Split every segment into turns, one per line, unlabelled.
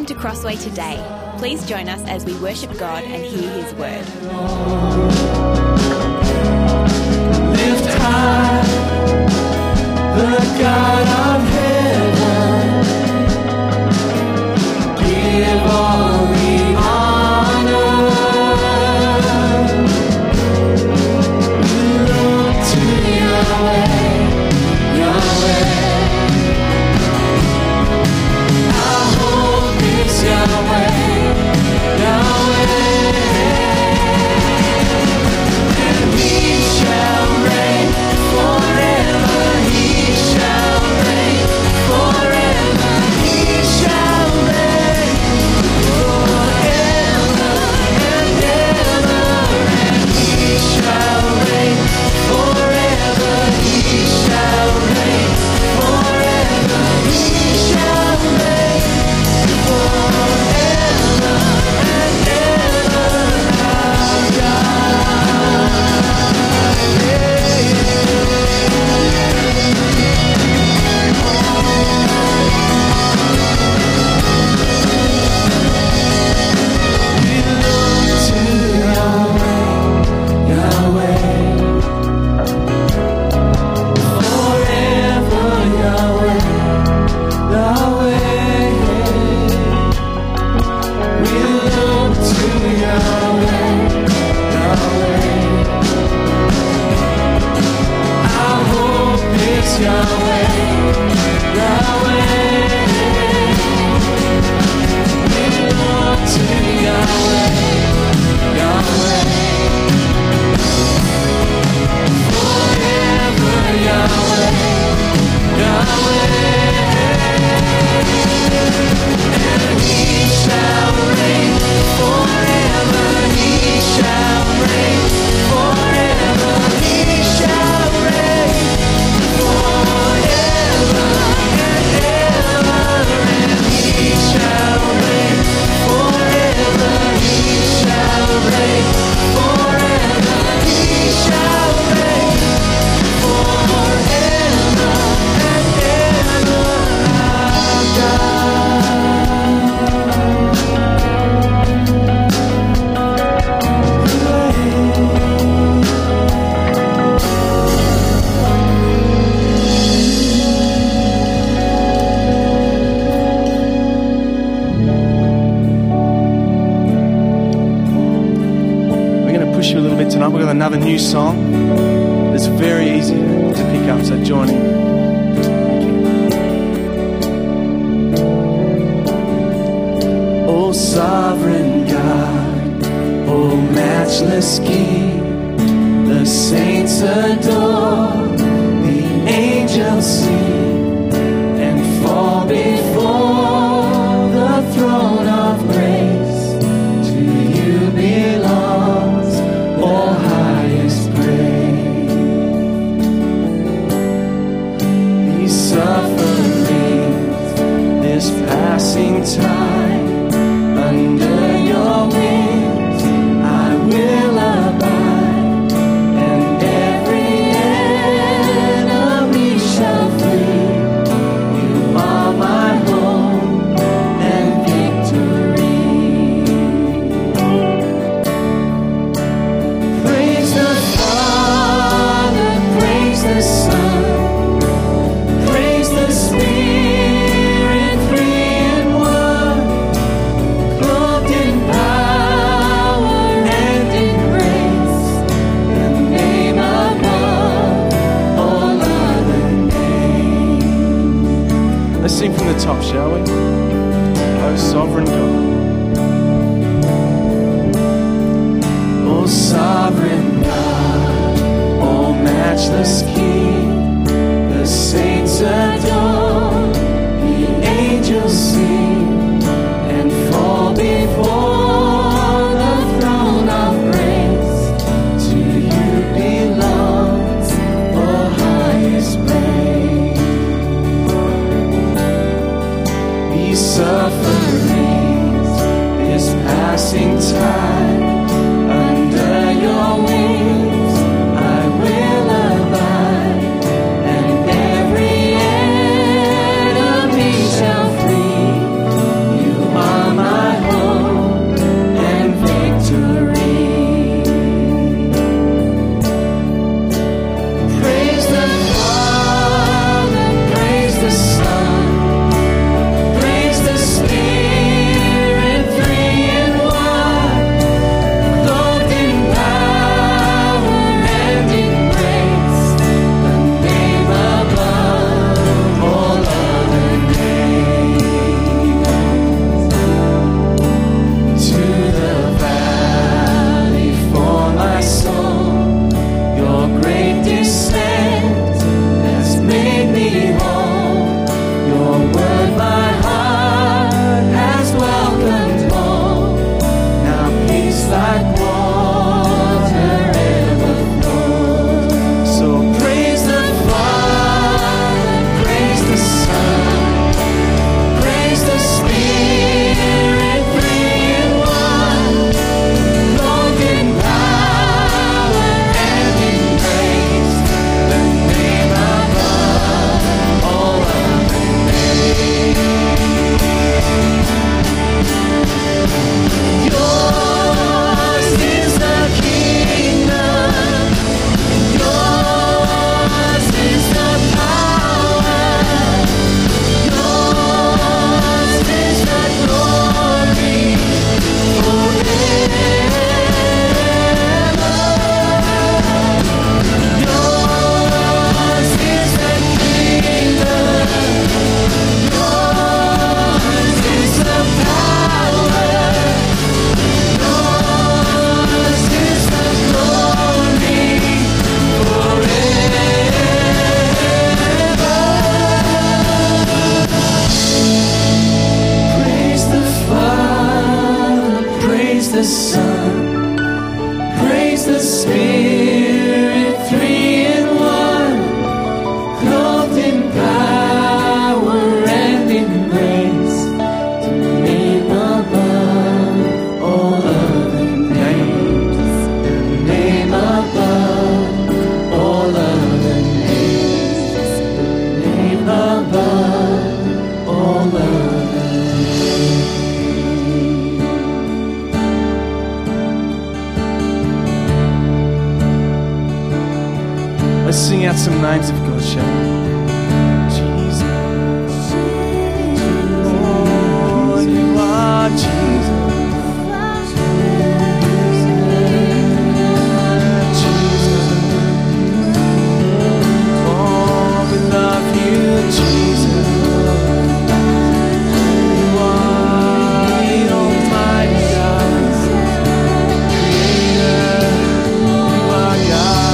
to Crossway today. Please join us as we worship God and hear His word.
Lift high the God of heaven. Give all the honor. Look to Yahweh, Yahweh. Our hope is Yahweh, Yahweh. And He shall reign forever. He shall reign forever. He shall reign forever and ever. And He shall reign forever. He shall reign forever. He shall reign forever and ever. Our we look to Yahweh, Yahweh, forever Yahweh, Yahweh. We look to Yahweh, Yahweh. Our hope is Yahweh, Yahweh. We look to Yahweh, Yahweh. Forever Yahweh, Yahweh. And He shall reign forever. He shall reign forever. He shall reign forever and ever. And He shall reign forever. He shall reign forever. He shall reign forever and ever. Our We're going to push you a little bit tonight. We've got another new song. It's very easy to pick up, so join in. O sovereign God, O matchless King, the saints adore, the angels sing and fall before the throne of grace. To you belongs all highest praise. These sufferings, this passing time, under your wings I will abide, and every enemy shall flee. You are my hope and victory. Praise the Father, praise the Son, praise the Spirit, three in one, clothed in power and in grace, the name above all other names. Let's sing from the top, shall we? O sovereign God, O sovereign God, O matchless King, the saints adore, the angels sing and fall before the throne of grace. To you belongs all highest praise. These sufferings, this passing time, under your wings I will abide, and every enemy shall flee. You are Son. Praise the Spirit, three in one, clothed in power and in grace, to name above all other names, the name above all other names, the name above all other names. Let's sing out some names of God, shall we? Jesus. Oh, you are Jesus. Jesus. Oh, we love you, Jesus. You are the Almighty God. Creator. You are God.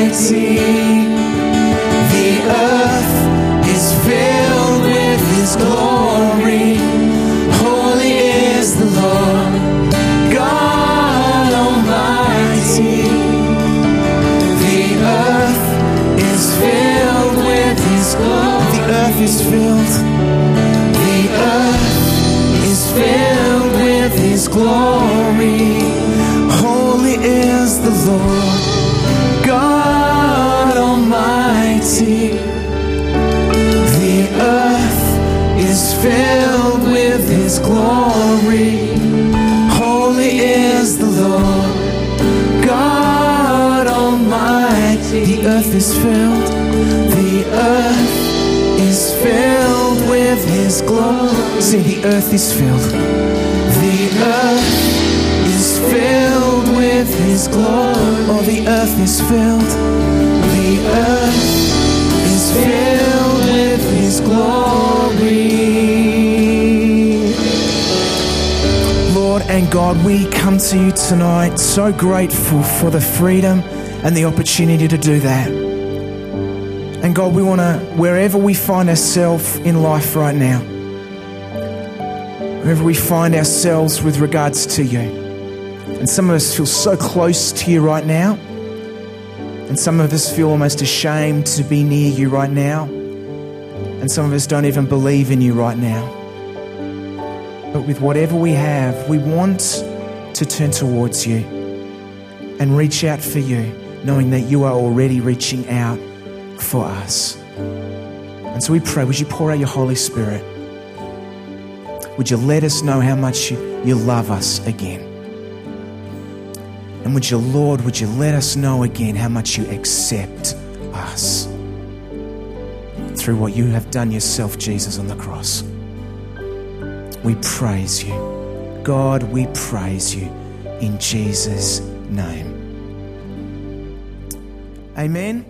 Almighty. The earth is filled with His glory. Holy is the Lord, God Almighty. The earth is filled with His glory. The earth is filled. The earth is filled with His glory. Holy is the Lord, God Almighty. The earth is filled with His glory. Holy is the Lord, God Almighty. The earth is filled. The earth is filled with His glory. Say, the earth is filled. The earth is filled with His glory. Oh, the earth is filled. The earth is filled with His glory. Lord and God, we come to you tonight so grateful for the freedom and the opportunity to do that. And God, we want to, wherever we find ourselves in life right now, wherever we find ourselves with regards to you, and some of us feel so close to you right now, and some of us feel almost ashamed to be near you right now, and some of us don't even believe in you right now. But with whatever we have, we want to turn towards you and reach out for you, knowing that you are already reaching out for us. And so we pray, would you pour out your Holy Spirit? Would you let us know how much you love us again? And would you, Lord, would you let us know again how much you accept us through what you have done yourself, Jesus, on the cross? We praise you. God, we praise you in Jesus' name. Amen.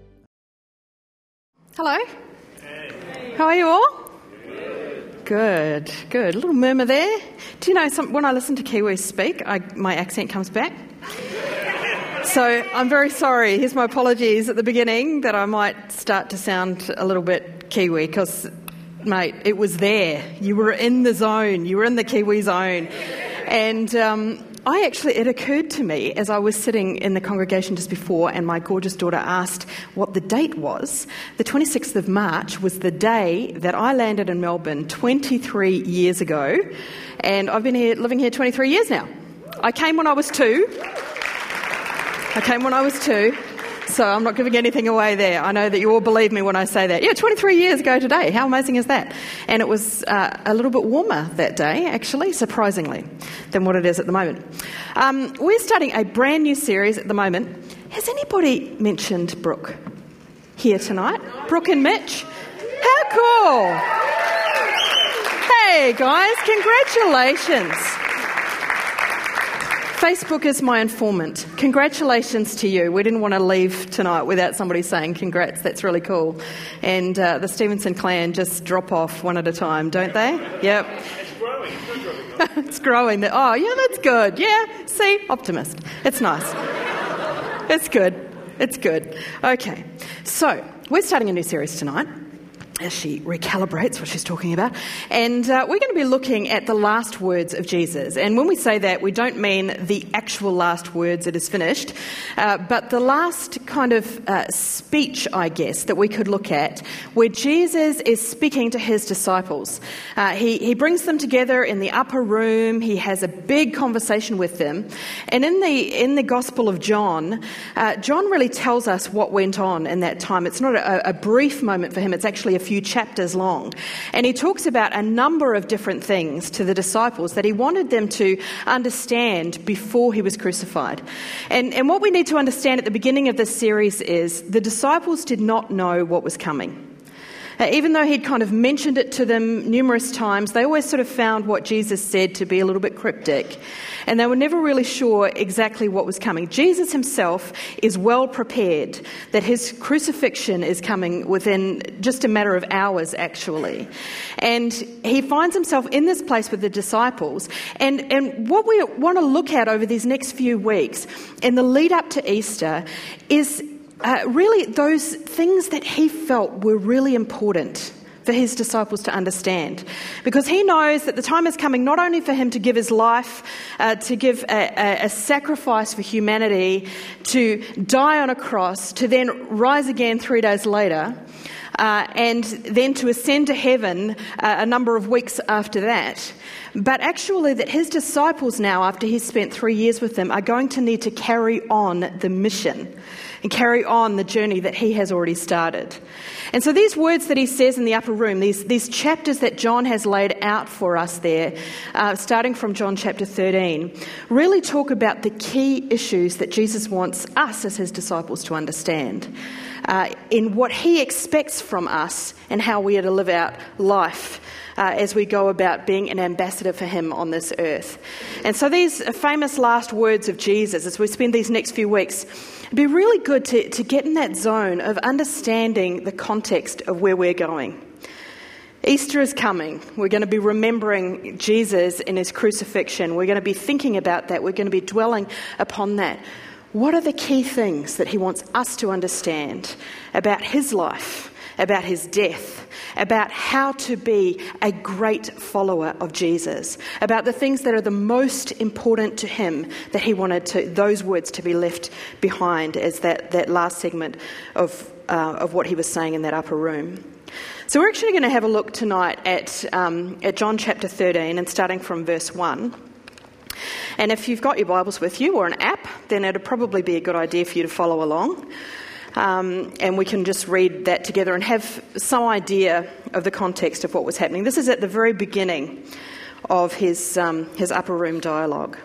Hello. How are you all? Good. A little murmur there. Do you know, when I listen to Kiwis speak, my accent comes back. So I'm very sorry. Here's my apologies at the beginning that I might start to sound a little bit Kiwi because, mate, it was there. You were in the zone. You were in the Kiwi zone. And it occurred to me as I was sitting in the congregation just before and my gorgeous daughter asked what the date was. The 26th of March was the day that I landed in Melbourne 23 years ago. And I've been living here 23 years now. I came when I was two. So I'm not giving anything away there. I know that you all believe me when I say that. Yeah, 23 years ago today. How amazing is that? And it was a little bit warmer that day, actually, surprisingly, than what it is at the moment. We're starting a brand new series at the moment. Has anybody mentioned Brooke here tonight? Brooke and Mitch? How cool! Hey, guys, congratulations. Facebook is my informant. Congratulations to you. We didn't want to leave tonight without somebody saying congrats. That's really cool. And the Stevenson clan just drop off one at a time, don't they? Yep.
It's growing.
It's growing. Oh, yeah, that's good. Yeah, see, optimist. It's nice. It's good. Okay, so we're starting a new series tonight as she recalibrates what she's talking about. And we're going to be looking at the last words of Jesus. And when we say that, we don't mean the actual last words, it is finished, but the last kind of speech, I guess, that we could look at where Jesus is speaking to his disciples. He brings them together in the upper room. He has a big conversation with them. And in the Gospel of John, John really tells us what went on in that time. It's not a brief moment for him. It's actually a few chapters long. And he talks about a number of different things to the disciples that he wanted them to understand before he was crucified. And what we need to understand at the beginning of this series is the disciples did not know what was coming. Even though he'd kind of mentioned it to them numerous times, they always sort of found what Jesus said to be a little bit cryptic. And they were never really sure exactly what was coming. Jesus himself is well prepared that his crucifixion is coming within just a matter of hours, actually. And he finds himself in this place with the disciples. And what we want to look at over these next few weeks in the lead up to Easter is really those things that he felt were really important for his disciples to understand. Because he knows that the time is coming not only for him to give his life, to give a sacrifice for humanity, to die on a cross, to then rise again 3 days later, and then to ascend to heaven a number of weeks after that. But actually that his disciples now, after he's spent 3 years with them, are going to need to carry on the mission and carry on the journey that he has already started. And so these words that he says in the upper room, these chapters that John has laid out for us there, starting from John chapter 13, really talk about the key issues that Jesus wants us as his disciples to understand in what he expects from us and how we are to live out life as we go about being an ambassador for him on this earth. And so these famous last words of Jesus, as we spend these next few weeks, it'd be really good to get in that zone of understanding the context of where we're going. Easter is coming. We're going to be remembering Jesus in his crucifixion. We're going to be thinking about that. We're going to be dwelling upon that. What are the key things that he wants us to understand about his life, about his death, about how to be a great follower of Jesus, about the things that are the most important to him, that he wanted those words to be left behind as that last segment of what he was saying in that upper room. So we're actually going to have a look tonight at John chapter 13 and starting from verse 1. And if you've got your Bibles with you or an app, then it'd probably be a good idea for you to follow along. And we can just read that together and have some idea of the context of what was happening. This is at the very beginning of his upper room dialogue.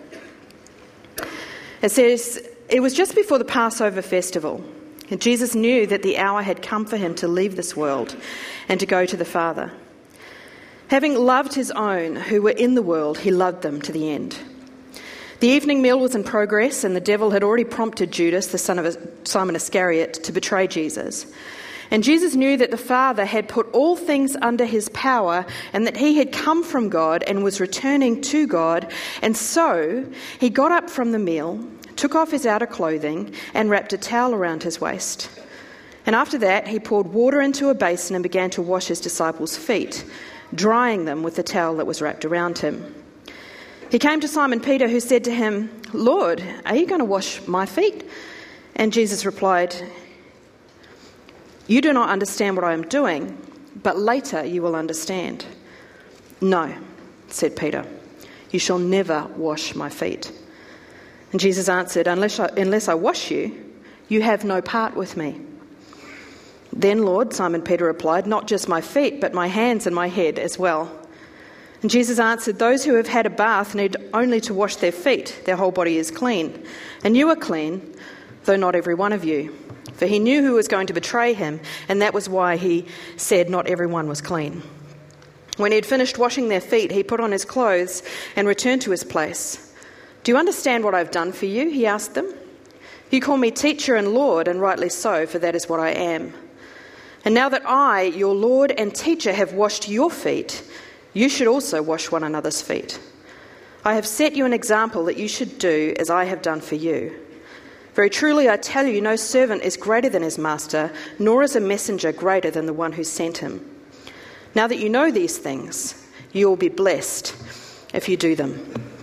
It says, "It was just before the Passover festival, and Jesus knew that the hour had come for him to leave this world and to go to the Father. Having loved his own who were in the world, he loved them to the end. The evening meal was in progress, and the devil had already prompted Judas, the son of Simon Iscariot, to betray Jesus. And Jesus knew that the Father had put all things under his power, and that he had come from God and was returning to God. And so he got up from the meal, took off his outer clothing, and wrapped a towel around his waist. And after that he poured water into a basin and began to wash his disciples' feet, drying them with the towel that was wrapped around him. He came to Simon Peter, who said to him, 'Lord, are you going to wash my feet?' And Jesus replied, 'You do not understand what I am doing, but later you will understand.' 'No,' said Peter, 'you shall never wash my feet.' And Jesus answered, unless I wash you, you have no part with me.' 'Then, Lord,' Simon Peter replied, 'not just my feet, but my hands and my head as well.' And Jesus answered, 'Those who have had a bath need only to wash their feet. Their whole body is clean. And you are clean, though not every one of you.' For he knew who was going to betray him, and that was why he said not everyone was clean. When he had finished washing their feet, he put on his clothes and returned to his place. 'Do you understand what I have done for you?' he asked them. 'You call me teacher and Lord, and rightly so, for that is what I am. And now that I, your Lord and teacher, have washed your feet, you should also wash one another's feet. I have set you an example that you should do as I have done for you. Very truly I tell you, no servant is greater than his master, nor is a messenger greater than the one who sent him. Now that you know these things, you will be blessed if you do them.'"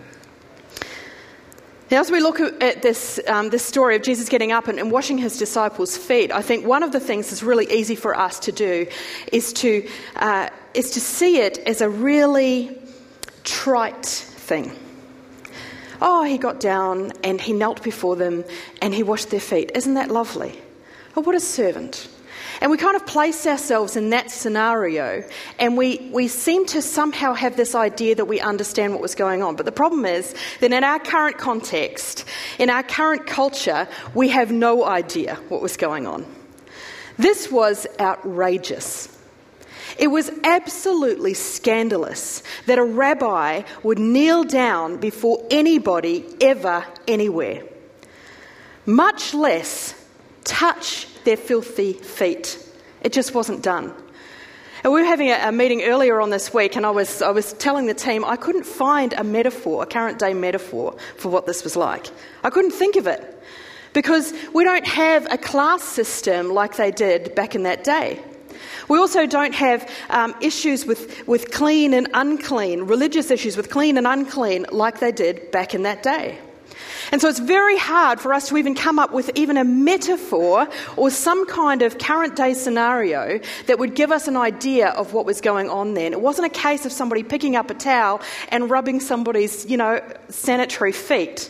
Now, as we look at this story of Jesus getting up and washing his disciples' feet, I think one of the things that's really easy for us to do is to see it as a really trite thing. Oh, he got down and he knelt before them and he washed their feet. Isn't that lovely? Oh, what a servant. And we kind of place ourselves in that scenario, and we seem to somehow have this idea that we understand what was going on. But the problem is that in our current context, in our current culture, we have no idea what was going on. This was outrageous. It was absolutely scandalous that a rabbi would kneel down before anybody ever, anywhere, much less touch their filthy feet. It just wasn't done. And we were having a meeting earlier on this week, and I was telling the team I couldn't find a current day metaphor for what this was like. I couldn't think of it. because we don't have a class system like they did back in that day. We also don't have issues with clean and unclean, religious issues with clean and unclean like they did back in that day. And so it's very hard for us to even come up with even a metaphor or some kind of current day scenario that would give us an idea of what was going on then. It wasn't a case of somebody picking up a towel and rubbing somebody's, sanitary feet.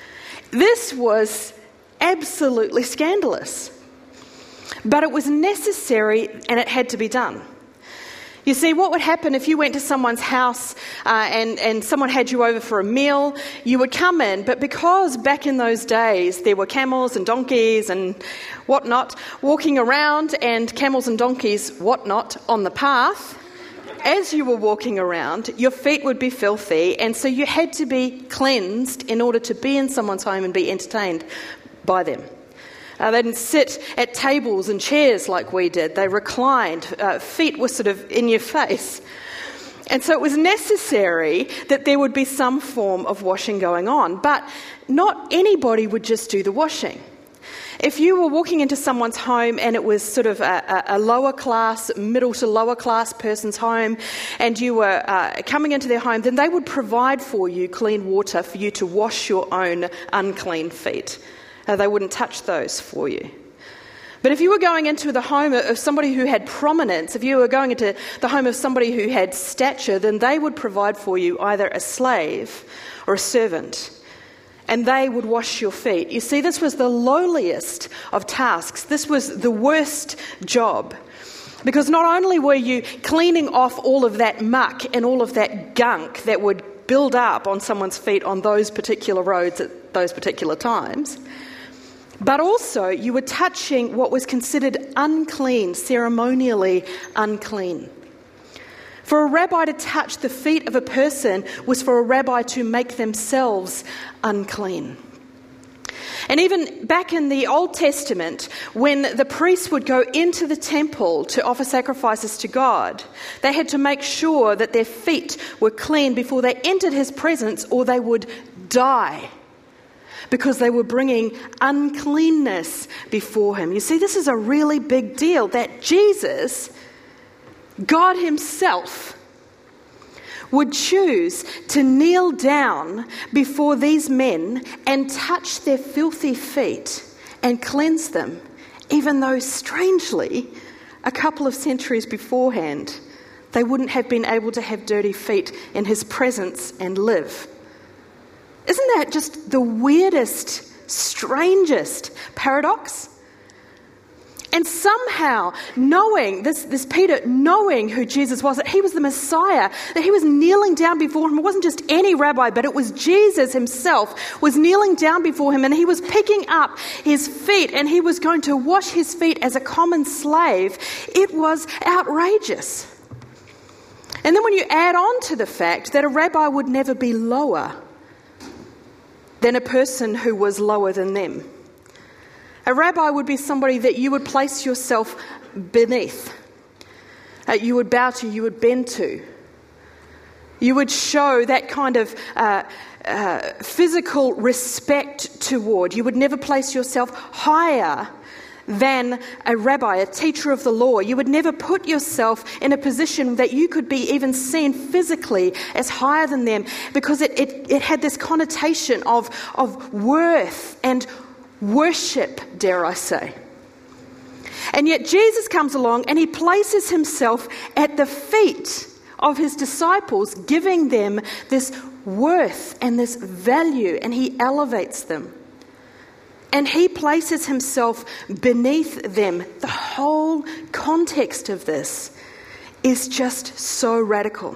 This was absolutely scandalous. But it was necessary and it had to be done. You see, what would happen if you went to someone's house and someone had you over for a meal? You would come in, but because back in those days there were camels and donkeys and whatnot walking around, and camels and donkeys whatnot on the path, as you were walking around, your feet would be filthy, and so you had to be cleansed in order to be in someone's home and be entertained by them. They didn't sit at tables and chairs like we did. They reclined. Feet were sort of in your face. And so it was necessary that there would be some form of washing going on. But not anybody would just do the washing. If you were walking into someone's home and it was sort of a lower class, middle to lower class person's home, and you were coming into their home, then they would provide for you clean water for you to wash your own unclean feet. They wouldn't touch those for you. But if you were going into the home of somebody who had prominence, if you were going into the home of somebody who had stature, then they would provide for you either a slave or a servant, and they would wash your feet. You see, this was the lowliest of tasks. This was the worst job, because not only were you cleaning off all of that muck and all of that gunk that would build up on someone's feet on those particular roads at those particular times, but also you were touching what was considered unclean, ceremonially unclean. For a rabbi to touch the feet of a person was for a rabbi to make themselves unclean. And even back in the Old Testament, when the priests would go into the temple to offer sacrifices to God, they had to make sure that their feet were clean before they entered his presence, or they would die, because they were bringing uncleanness before him. You see, this is a really big deal, that Jesus, God himself, would choose to kneel down before these men and touch their filthy feet and cleanse them, even though, strangely, a couple of centuries beforehand, they wouldn't have been able to have dirty feet in his presence and live. Isn't that just the weirdest, strangest paradox? And somehow, knowing, this Peter, knowing who Jesus was, that he was the Messiah, that he was kneeling down before him. It wasn't just any rabbi, but it was Jesus himself was kneeling down before him, and he was picking up his feet, and he was going to wash his feet as a common slave. It was outrageous. And then when you add on to the fact that a rabbi would never be lower than a person who was lower than them. A rabbi would be somebody that you would place yourself beneath. You would bow to, you would bend to. You would show that kind of physical respect toward. You would never place yourself higher than a rabbi, a teacher of the law. You would never put yourself in a position that you could be even seen physically as higher than them, because it had this connotation of worth and worship, dare I say. And yet Jesus comes along and he places himself at the feet of his disciples, giving them this worth and this value, and he elevates them. And he places himself beneath them. The whole context of this is just so radical.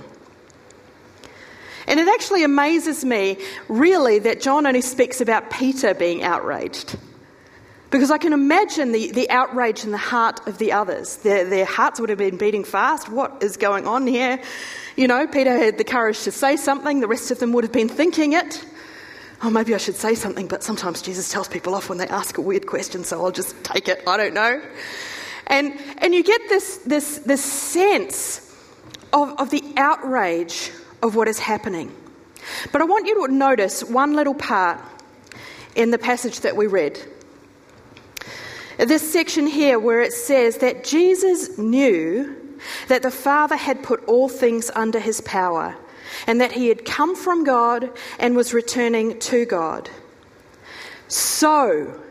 And it actually amazes me, really, that John only speaks about Peter being outraged. Because I can imagine the outrage in the heart of the others. Their hearts would have been beating fast. What is going on here? You know, Peter had the courage to say something. The rest of them would have been thinking it. Oh, maybe I should say something, but sometimes Jesus tells people off when they ask a weird question, so I'll just take it. I don't know. And you get this sense of the outrage of what is happening. But I want you to notice one little part in the passage that we read. This section here where it says that Jesus knew that the Father had put all things under his power and that he had come from God and was returning to God. So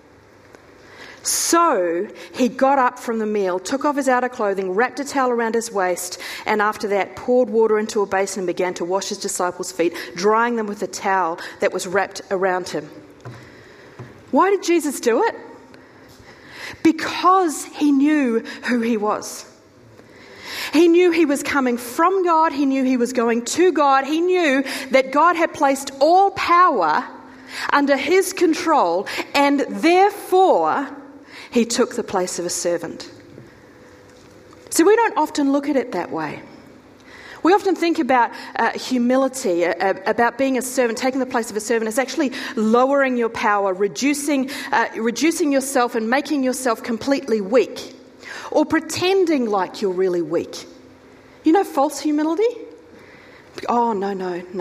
he got up from the meal, took off his outer clothing, wrapped a towel around his waist, and after that poured water into a basin and began to wash his disciples' feet, drying them with a towel that was wrapped around him. Why did Jesus do it? Because he knew who he was. He knew he was coming from God. He knew he was going to God. He knew that God had placed all power under his control, and therefore he took the place of a servant. So we don't often look at it that way. We often think about humility, about being a servant, taking the place of a servant, as actually lowering your power, reducing yourself and making yourself completely weak, or pretending like you're really weak. You know false humility? Oh, no.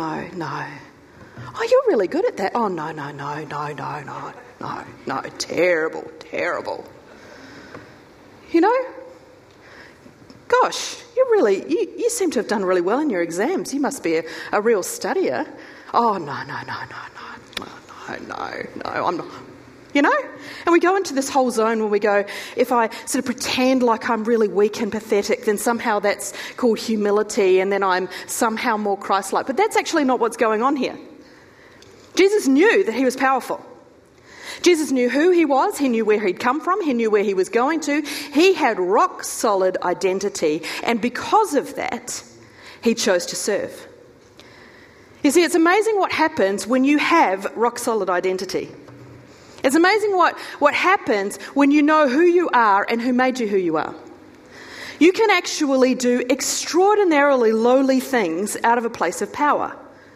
Oh, you're really good at that. Oh, no. Terrible. You know? Gosh, you seem to have done really well in your exams. You must be a real studier. Oh, no, I'm not. You know? And we go into this whole zone where we go, if I sort of pretend like I'm really weak and pathetic, then somehow that's called humility, and then I'm somehow more Christ-like. But that's actually not what's going on here. Jesus knew that he was powerful. Jesus knew who he was, he knew where he'd come from, he knew where he was going to. He had rock-solid identity, and because of that, he chose to serve. You see, it's amazing what happens when you have rock-solid identity. It's amazing what happens when you know who you are and who made you who you are. You can actually do extraordinarily lowly things out of a place of power.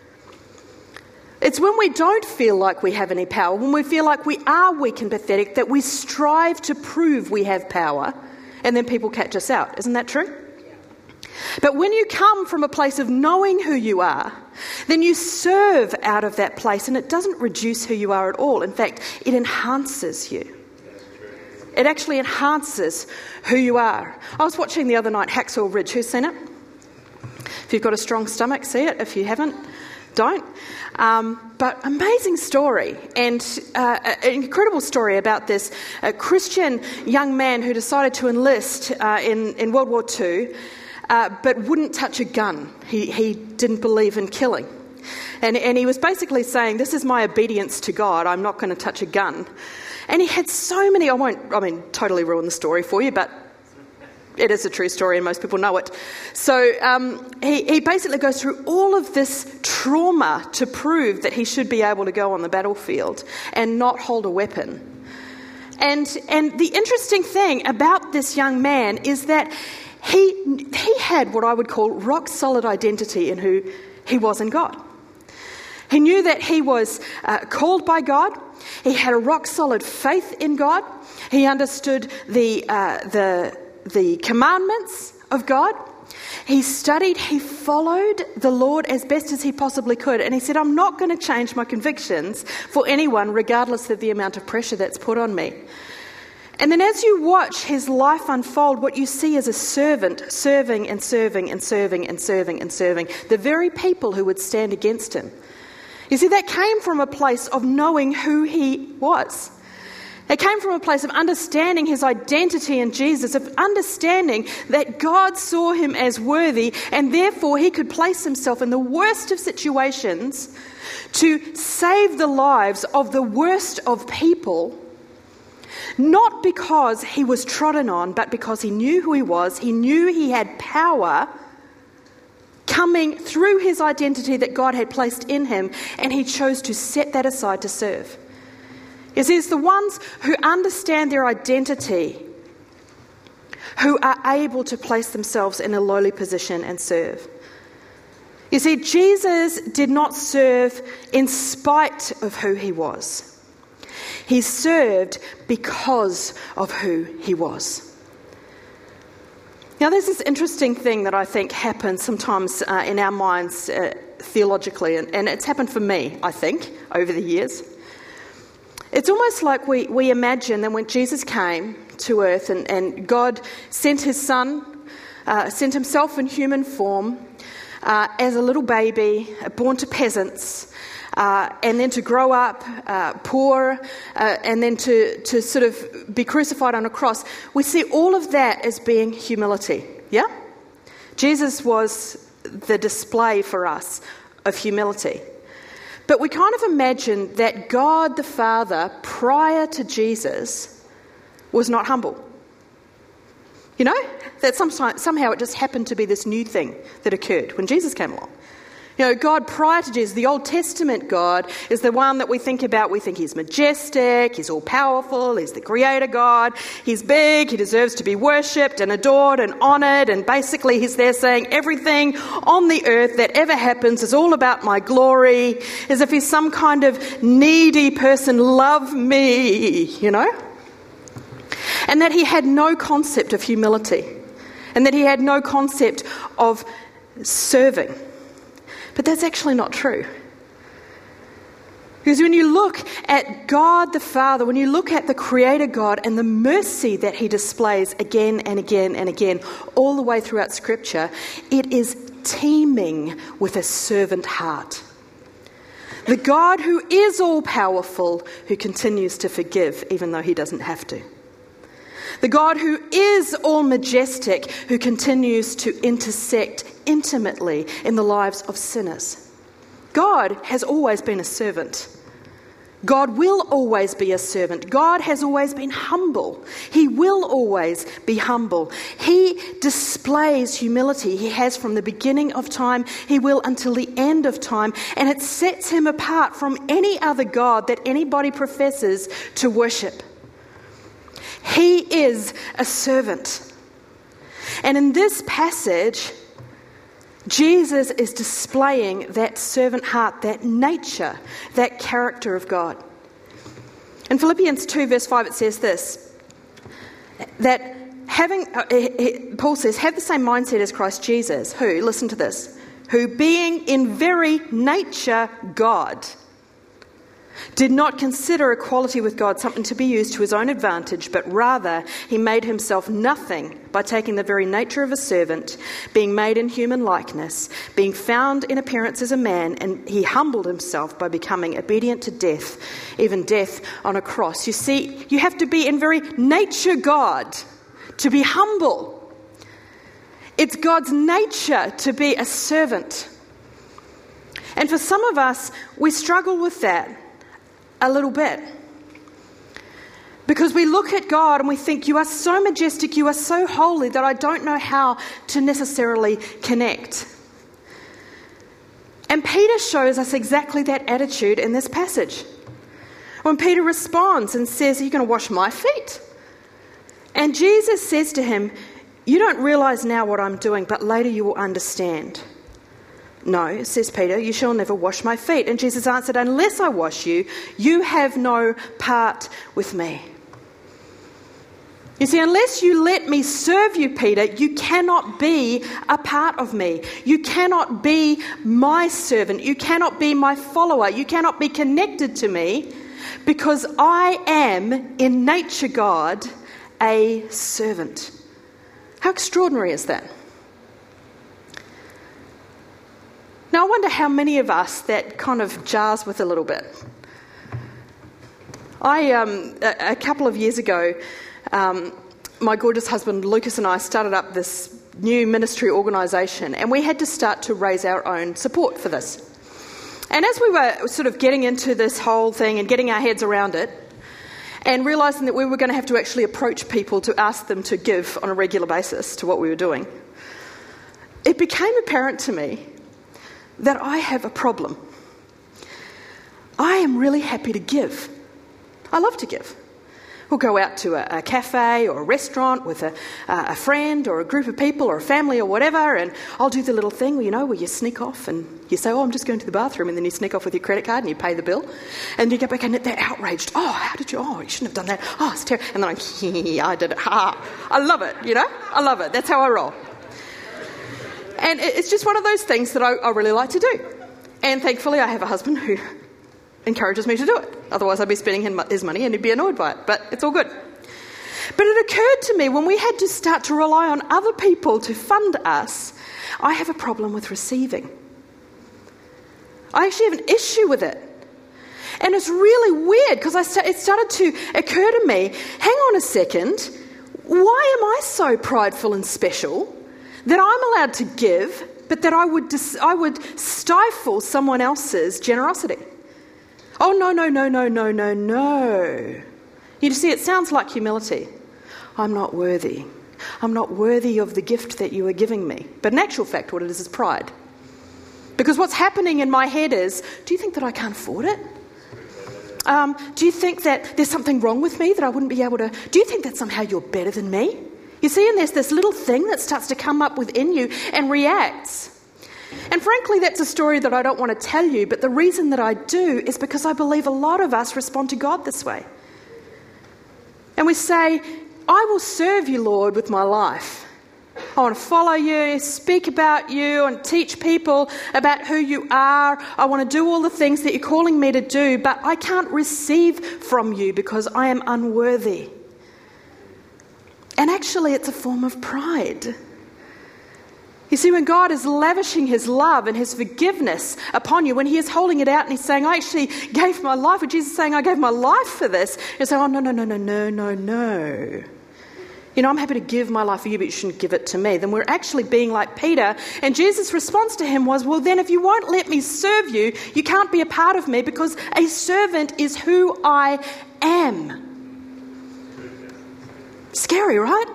It's when we don't feel like we have any power, when we feel like we are weak and pathetic, that we strive to prove we have power, and then people catch us out. Isn't that true? But when you come from a place of knowing who you are, then you serve out of that place, and it doesn't reduce who you are at all. In fact, it enhances you. It actually enhances who you are. I was watching the other night Hacksaw Ridge. Who's seen it? If you've got a strong stomach, see it. If you haven't, don't. But amazing story, and an incredible story about this Christian young man who decided to enlist in World War II, but wouldn't touch a gun. He didn't believe in killing. And he was basically saying, this is my obedience to God, I'm not going to touch a gun. And he had so many, totally ruin the story for you, but it is a true story and most people know it. So he basically goes through all of this trauma to prove that he should be able to go on the battlefield and not hold a weapon. And the interesting thing about this young man is that he had what I would call rock-solid identity in who he was in God. He knew that he was called by God. He had a rock-solid faith in God. He understood the commandments of God. He studied, he followed the Lord as best as he possibly could. And he said, I'm not going to change my convictions for anyone, regardless of the amount of pressure that's put on me. And then as you watch his life unfold, what you see is a servant serving and serving and serving and serving and serving the very people who would stand against him. You see, that came from a place of knowing who he was. It came from a place of understanding his identity in Jesus, of understanding that God saw him as worthy, and therefore he could place himself in the worst of situations to save the lives of the worst of people, not because he was trodden on, but because he knew who he was. He knew he had power coming through his identity that God had placed in him, and he chose to set that aside to serve. You see, it's the ones who understand their identity who are able to place themselves in a lowly position and serve. You see, Jesus did not serve in spite of who he was. He served because of who he was. Now, there's this interesting thing that I think happens sometimes in our minds theologically, and it's happened for me, I think, over the years. It's almost like we imagine that when Jesus came to earth and God sent his son, sent himself in human form as a little baby, born to peasants, and then to grow up poor, and then to sort of be crucified on a cross. We see all of that as being humility, yeah? Jesus was the display for us of humility. But we kind of imagine that God the Father, prior to Jesus, was not humble. You know, that somehow it just happened to be this new thing that occurred when Jesus came along. You know, God prior to Jesus, the Old Testament God, is the one that we think about. We think he's majestic, he's all-powerful, he's the creator God, he's big, he deserves to be worshipped and adored and honoured, and basically he's there saying everything on the earth that ever happens is all about my glory, as if he's some kind of needy person, love me, you know? And that he had no concept of humility, and that he had no concept of serving. But that's actually not true. Because when you look at God the Father, when you look at the Creator God and the mercy that he displays again and again and again, all the way throughout Scripture, it is teeming with a servant heart. The God who is all-powerful, who continues to forgive even though he doesn't have to. The God who is all majestic, who continues to intersect intimately in the lives of sinners. God has always been a servant. God will always be a servant. God has always been humble. He will always be humble. He displays humility. He has from the beginning of time. He will until the end of time. And it sets him apart from any other God that anybody professes to worship. He is a servant. And in this passage, Jesus is displaying that servant heart, that nature, that character of God. In Philippians 2 verse 5 it says this, that Paul says, have the same mindset as Christ Jesus, who, listen to this, who being in very nature God, did not consider equality with God something to be used to his own advantage, but rather he made himself nothing by taking the very nature of a servant, being made in human likeness, being found in appearance as a man, and he humbled himself by becoming obedient to death, even death on a cross. You see, you have to be in very nature God to be humble. It's God's nature to be a servant. And for some of us, we struggle with that a little bit. Because we look at God and we think, you are so majestic, you are so holy that I don't know how to necessarily connect. And Peter shows us exactly that attitude in this passage. When Peter responds and says, are you going to wash my feet? And Jesus says to him, you don't realise now what I'm doing, but later you will understand. No, says Peter, you shall never wash my feet. And Jesus answered, unless I wash you, you have no part with me. You see, unless you let me serve you, Peter, you cannot be a part of me. You cannot be my servant. You cannot be my follower. You cannot be connected to me because I am, in nature God, a servant. How extraordinary is that? Now, I wonder how many of us that kind of jars with a little bit. A couple of years ago, my gorgeous husband Lucas and I started up this new ministry organisation, and we had to start to raise our own support for this. And as we were sort of getting into this whole thing and getting our heads around it, and realising that we were going to have to actually approach people to ask them to give on a regular basis to what we were doing, it became apparent to me that I have a problem. I am really happy to give. I love to give. We'll go out to a cafe or a restaurant with a friend or a group of people or a family or whatever, and I'll do the little thing, you know, where you sneak off and you say, I'm just going to the bathroom, and then you sneak off with your credit card and you pay the bill, and you get back and they're outraged. How did you? You shouldn't have done that. It's terrible. And then I did it. I love it, you know. I love it. That's how I roll. And it's just one of those things that I really like to do. And thankfully I have a husband who encourages me to do it. Otherwise I'd be spending his money and he'd be annoyed by it. But it's all good. But it occurred to me when we had to start to rely on other people to fund us, I have a problem with receiving. I actually have an issue with it. And it's really weird because it started to occur to me, hang on a second, why am I so prideful and special that I'm allowed to give, but that I would stifle someone else's generosity? Oh, no. You see, it sounds like humility. I'm not worthy. I'm not worthy of the gift that you are giving me. But in actual fact, what it is pride. Because what's happening in my head is, do you think that I can't afford it? Do you think that there's something wrong with me that I wouldn't be able to... Do you think that somehow you're better than me? You see, and there's this little thing that starts to come up within you and reacts. And frankly, that's a story that I don't want to tell you, but the reason that I do is because I believe a lot of us respond to God this way. And we say, I will serve you, Lord, with my life. I want to follow you, speak about you, and teach people about who you are. I want to do all the things that you're calling me to do, but I can't receive from you because I am unworthy. And actually, it's a form of pride. You see, when God is lavishing his love and his forgiveness upon you, when he is holding it out and he's saying, I actually gave my life, or Jesus is saying, I gave my life for this, you say, oh, no. You know, I'm happy to give my life for you, but you shouldn't give it to me. Then we're actually being like Peter. And Jesus' response to him was, well, then if you won't let me serve you, you can't be a part of me because a servant is who I am. Scary, right?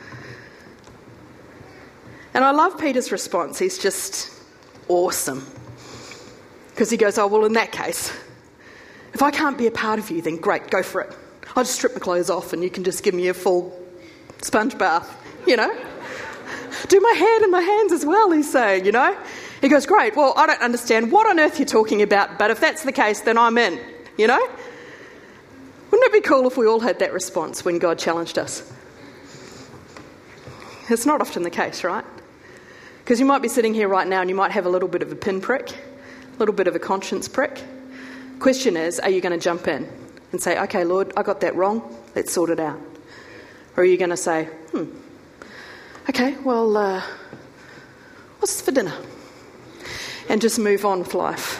And I love Peter's response. He's just awesome. Because he goes, oh, well, in that case, if I can't be a part of you, then great, go for it. I'll just strip my clothes off and you can just give me a full sponge bath, you know. Do my head and my hands as well, he's saying, you know. He goes, great, well, I don't understand what on earth you're talking about, but if that's the case, then I'm in, you know. Wouldn't it be cool if we all had that response when God challenged us? It's not often the case, right? Because you might be sitting here right now and you might have a little bit of a pinprick, a little bit of a conscience prick. Question is, are you going to jump in and say, okay, Lord, I got that wrong, let's sort it out? Or are you going to say, okay, well, what's for dinner? And just move on with life.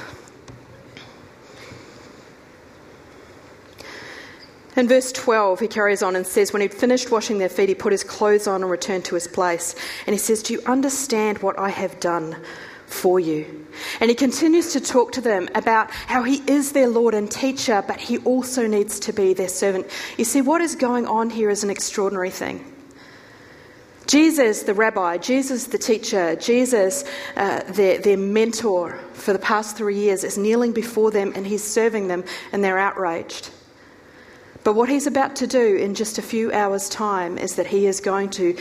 In verse 12, he carries on and says, when he'd finished washing their feet, he put his clothes on and returned to his place. And he says, do you understand what I have done for you? And he continues to talk to them about how he is their Lord and teacher, but he also needs to be their servant. You see, what is going on here is an extraordinary thing. Jesus, the rabbi, Jesus, the teacher, Jesus, their mentor for the past 3 years, is kneeling before them and he's serving them, and they're outraged. But what he's about to do in just a few hours' time is that he is going to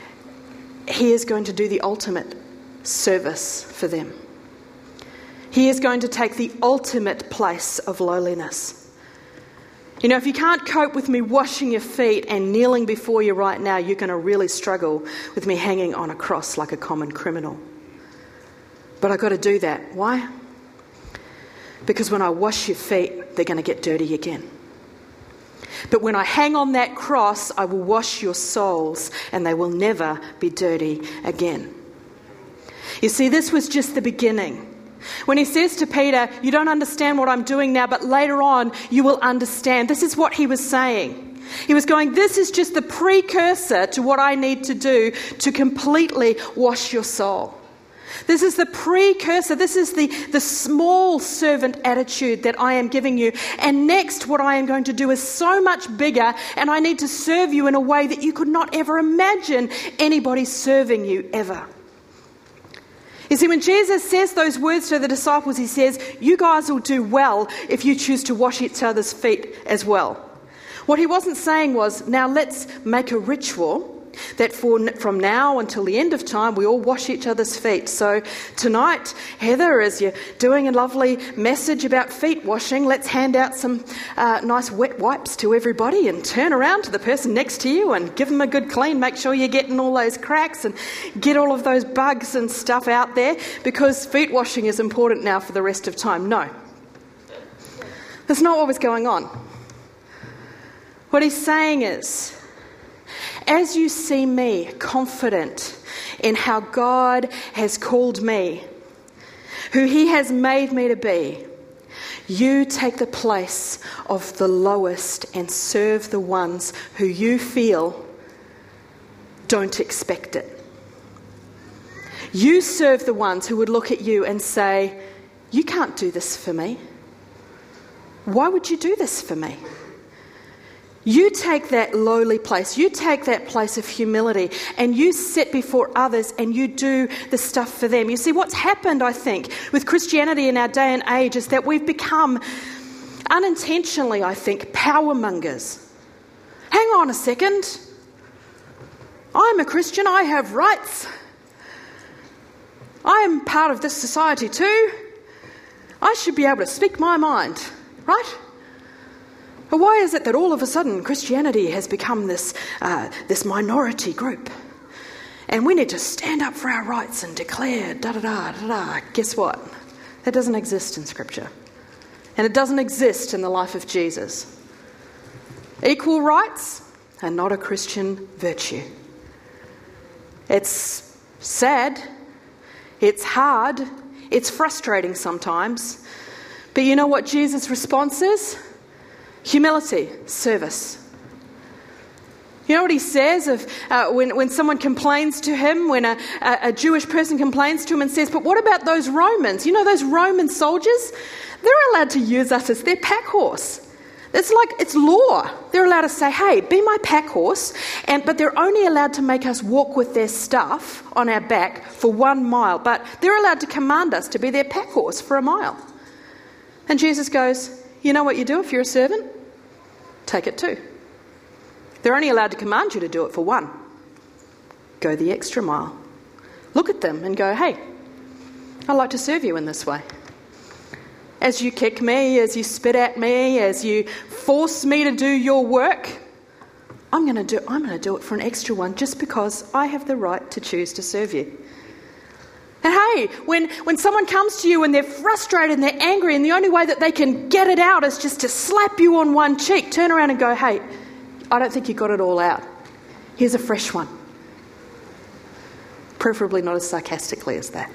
do the ultimate service for them. He is going to take the ultimate place of lowliness. You know, if you can't cope with me washing your feet and kneeling before you right now, you're going to really struggle with me hanging on a cross like a common criminal. But I've got to do that. Why? Because when I wash your feet, they're going to get dirty again. But when I hang on that cross, I will wash your souls and they will never be dirty again. You see, this was just the beginning. When he says to Peter, you don't understand what I'm doing now, but later on you will understand. This is what he was saying. He was going, this is just the precursor to what I need to do to completely wash your soul. This is the precursor. This is the small servant attitude that I am giving you. And next, what I am going to do is so much bigger, and I need to serve you in a way that you could not ever imagine anybody serving you ever. You see, when Jesus says those words to the disciples, he says, you guys will do well if you choose to wash each other's feet as well. What he wasn't saying was, now let's make a ritual that from now until the end of time, we all wash each other's feet. So tonight, Heather, as you're doing a lovely message about feet washing, let's hand out some nice wet wipes to everybody and turn around to the person next to you and give them a good clean. Make sure you're getting all those cracks and get all of those bugs and stuff out there, because feet washing is important now for the rest of time. No. That's not what was going on. What he's saying is, as you see me confident in how God has called me, who he has made me to be, you take the place of the lowest and serve the ones who you feel don't expect it. You serve the ones who would look at you and say, you can't do this for me. Why would you do this for me? You take that lowly place, you take that place of humility, and you sit before others and you do the stuff for them. You see, what's happened, I think, with Christianity in our day and age is that we've become, unintentionally, I think, power mongers. Hang on a second. I'm a Christian, I have rights. I am part of this society too. I should be able to speak my mind, right? But why is it that all of a sudden Christianity has become this minority group? And we need to stand up for our rights and declare da-da-da. Guess what? That doesn't exist in Scripture. And it doesn't exist in the life of Jesus. Equal rights are not a Christian virtue. It's sad. It's hard. It's frustrating sometimes. But you know what Jesus' response is? Humility, service. You know what he says when someone complains to him, when a Jewish person complains to him and says, but what about those Romans? You know those Roman soldiers? They're allowed to use us as their pack horse. It's law. They're allowed to say, hey, be my pack horse, but they're only allowed to make us walk with their stuff on our back for 1 mile, but they're allowed to command us to be their pack horse for 1 mile. And Jesus goes, you know what you do if you're a servant? Take it 2. They're only allowed to command you to do it for 1. Go the extra mile. Look at them and go, hey, I'd like to serve you in this way. As you kick me, as you spit at me, as you force me to do your work, I'm going to do it for an extra 1 just because I have the right to choose to serve you. And hey, when someone comes to you and they're frustrated and they're angry and the only way that they can get it out is just to slap you on one cheek, turn around and go, hey, I don't think you got it all out. Here's a fresh one. Preferably not as sarcastically as that.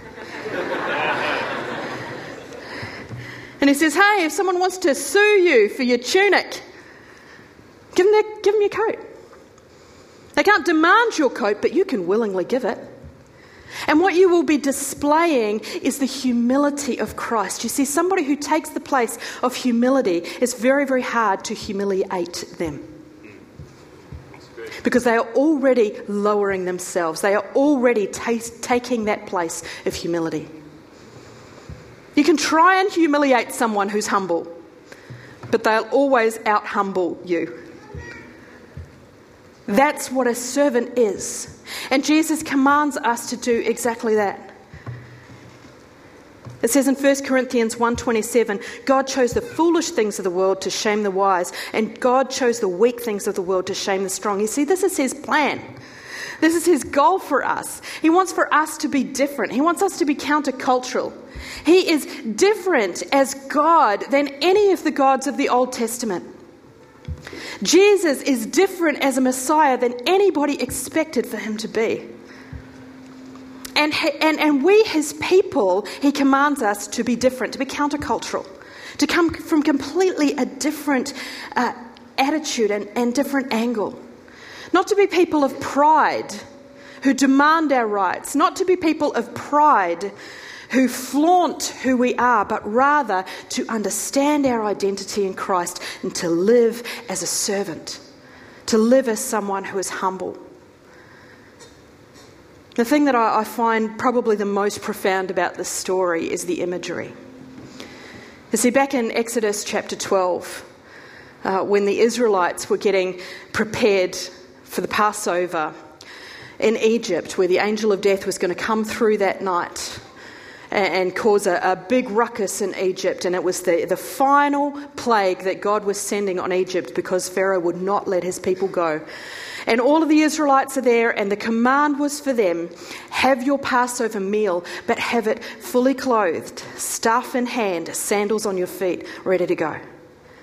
And he says, hey, if someone wants to sue you for your tunic, give them your coat. They can't demand your coat, but you can willingly give it. And what you will be displaying is the humility of Christ. You see, somebody who takes the place of humility, is very, very hard to humiliate them. Because they are already lowering themselves. They are already taking that place of humility. You can try and humiliate someone who's humble, but they'll always out-humble you. That's what a servant is. And Jesus commands us to do exactly that. It says in 1 Corinthians 1:27, God chose the foolish things of the world to shame the wise, and God chose the weak things of the world to shame the strong. You see, this is his plan. This is his goal for us. He wants for us to be different. He wants us to be countercultural. He is different as God than any of the gods of the Old Testament. Jesus is different as a Messiah than anybody expected for him to be. And we, his people, he commands us to be different, to be countercultural, to come from completely a different attitude and different angle. Not to be people of pride who demand our rights, not to be people of pride who flaunt who we are, but rather to understand our identity in Christ and to live as a servant, to live as someone who is humble. The thing that I find probably the most profound about this story is the imagery. You see, back in Exodus chapter 12, when the Israelites were getting prepared for the Passover in Egypt, where the angel of death was going to come through that night and cause a big ruckus in Egypt. And it was the final plague that God was sending on Egypt because Pharaoh would not let his people go. And all of the Israelites are there, and the command was for them, have your Passover meal, but have it fully clothed, staff in hand, sandals on your feet, ready to go.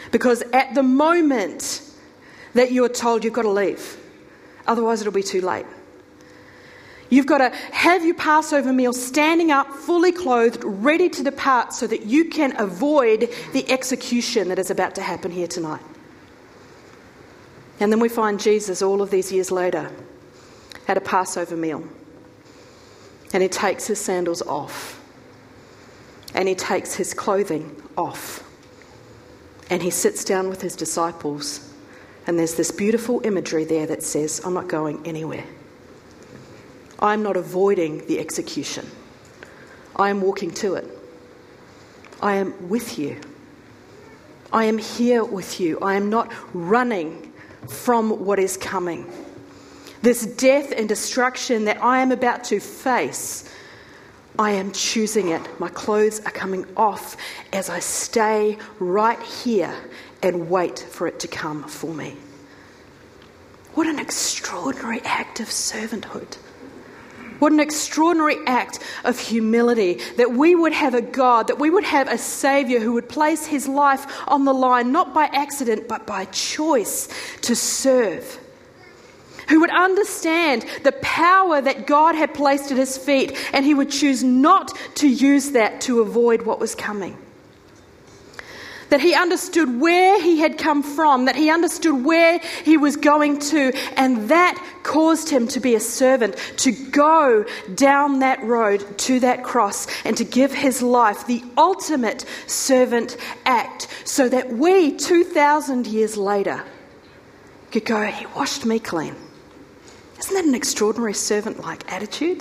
Because at the moment that you are told you've got to leave, otherwise it'll be too late. You've got to have your Passover meal standing up, fully clothed, ready to depart so that you can avoid the execution that is about to happen here tonight. And then we find Jesus all of these years later at a Passover meal. And he takes his sandals off. And he takes his clothing off. And he sits down with his disciples. And there's this beautiful imagery there that says, I'm not going anywhere. I'm not avoiding the execution. I am walking to it. I am with you. I am here with you. I am not running from what is coming. This death and destruction that I am about to face, I am choosing it. My clothes are coming off as I stay right here and wait for it to come for me. What an extraordinary act of servanthood. What an extraordinary act of humility, that we would have a God, that we would have a Saviour who would place his life on the line, not by accident, but by choice to serve. Who would understand the power that God had placed at his feet, and he would choose not to use that to avoid what was coming. That he understood where he had come from, that he understood where he was going to, and that caused him to be a servant, to go down that road to that cross and to give his life, the ultimate servant act, so that we, 2,000 years later, could go, he washed me clean. Isn't that an extraordinary servant-like attitude?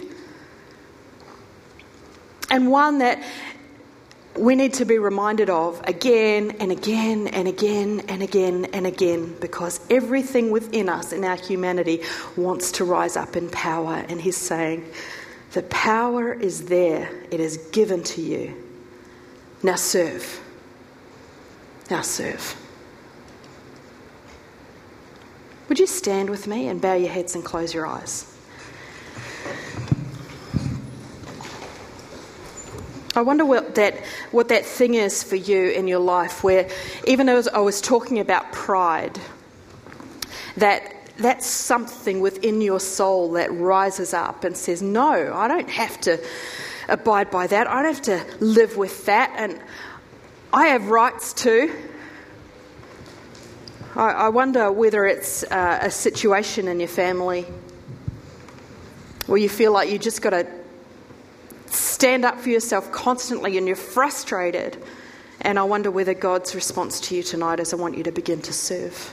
And one that we need to be reminded of again and again and again and again and again, because everything within us in our humanity wants to rise up in power. And he's saying, the power is there. It is given to you. Now serve. Now serve. Would you stand with me and bow your heads and close your eyes? I wonder what that thing is for you in your life, where even as I was talking about pride, that's something within your soul that rises up and says, no, I don't have to abide by that. I don't have to live with that. And I have rights too. I wonder whether it's a situation in your family where you feel like you just got to stand up for yourself constantly and you're frustrated. And I wonder whether God's response to you tonight is, I want you to begin to serve.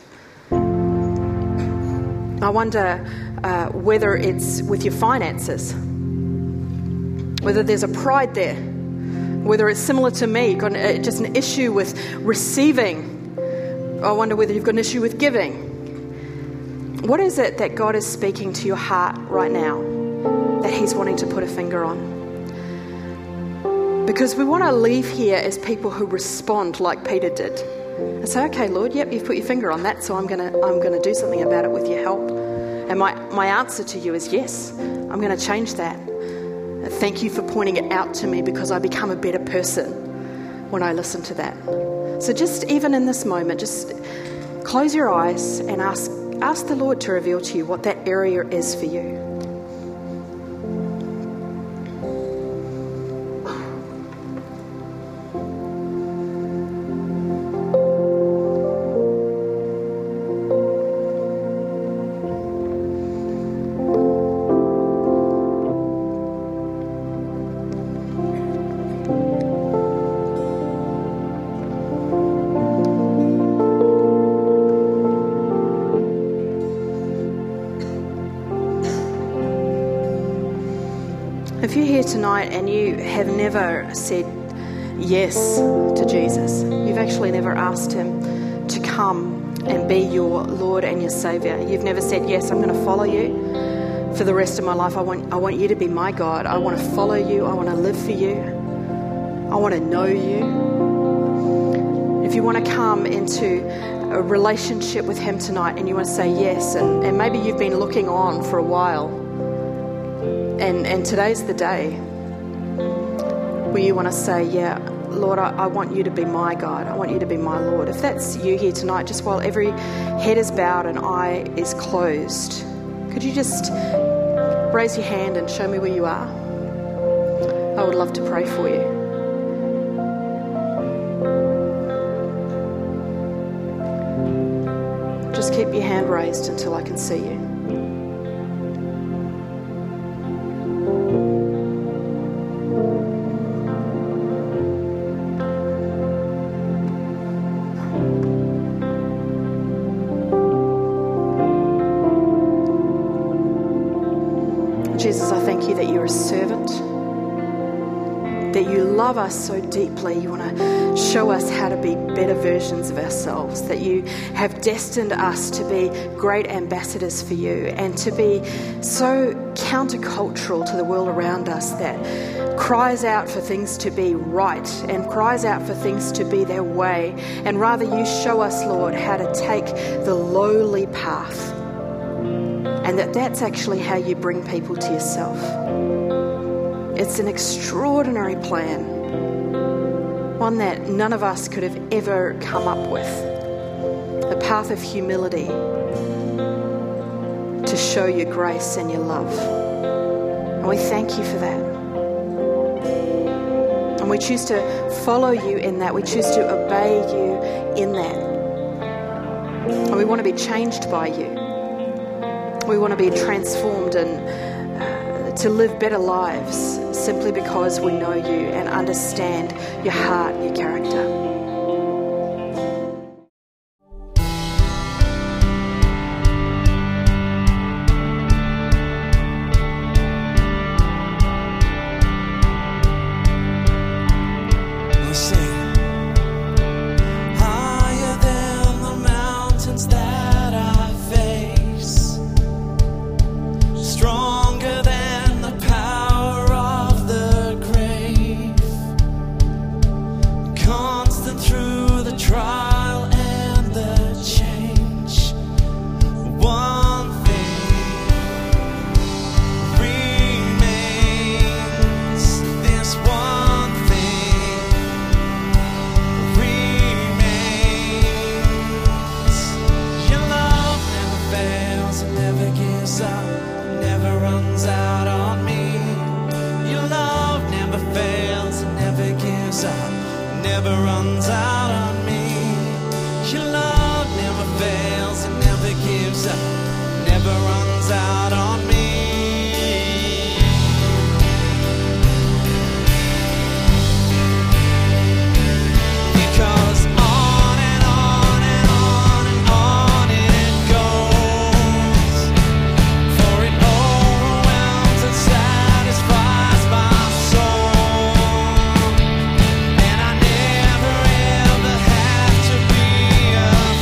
I wonder whether it's with your finances, whether there's a pride there, whether it's similar to me, got just an issue with receiving. I wonder whether you've got an issue with giving. What is it that God is speaking to your heart right now that he's wanting to put a finger on? Because we want to leave here as people who respond like Peter did and say, okay, Lord, yep, you've put your finger on that, so I'm going to do something about it with your help. And my answer to you is yes, I'm going to change that. Thank you for pointing it out to me, because I become a better person when I listen to that. So just even in this moment, just close your eyes and ask the Lord to reveal to you what that area is for you. If you're here tonight and you have never said yes to Jesus, you've actually never asked him to come and be your Lord and your Saviour. You've never said, yes, I'm going to follow you for the rest of my life. I want you to be my God. I want to follow you. I want to live for you. I want to know you. If you want to come into a relationship with him tonight and you want to say yes, and maybe you've been looking on for a while, and today's the day where you want to say, yeah, Lord, I want you to be my God. I want you to be my Lord. If that's you here tonight, just while every head is bowed and eye is closed, could you just raise your hand and show me where you are? I would love to pray for you. Just keep your hand raised until I can see you. Jesus, I thank you that you're a servant, that you love us so deeply. You want to show us how to be better versions of ourselves, that you have destined us to be great ambassadors for you and to be so countercultural to the world around us that cries out for things to be right and cries out for things to be their way. And rather you show us, Lord, how to take the lowly path. And that's actually how you bring people to yourself. It's an extraordinary plan, one that none of us could have ever come up with. The path of humility to show your grace and your love. And we thank you for that. And we choose to follow you in that. We choose to obey you in that. And we want to be changed by you. We want to be transformed and to live better lives simply because we know you and understand your heart and your character.
Never ever have to be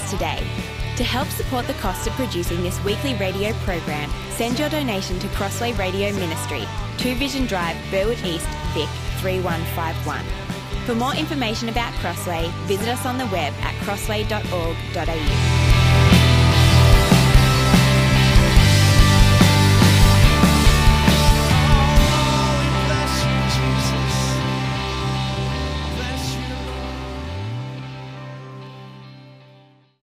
us today. To help support the cost of producing this weekly radio program, send your donation to Crossway Radio Ministry, 2 Vision Drive, Burwood East, Vic 3151. For more information about Crossway, visit us on the web at crossway.org.au.